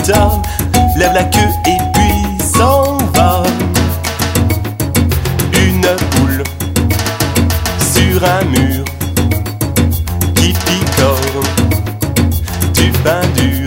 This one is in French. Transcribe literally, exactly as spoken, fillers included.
cheetah lève la queue et puis s'en va. Une poule sur un mur qui picore du pain dur.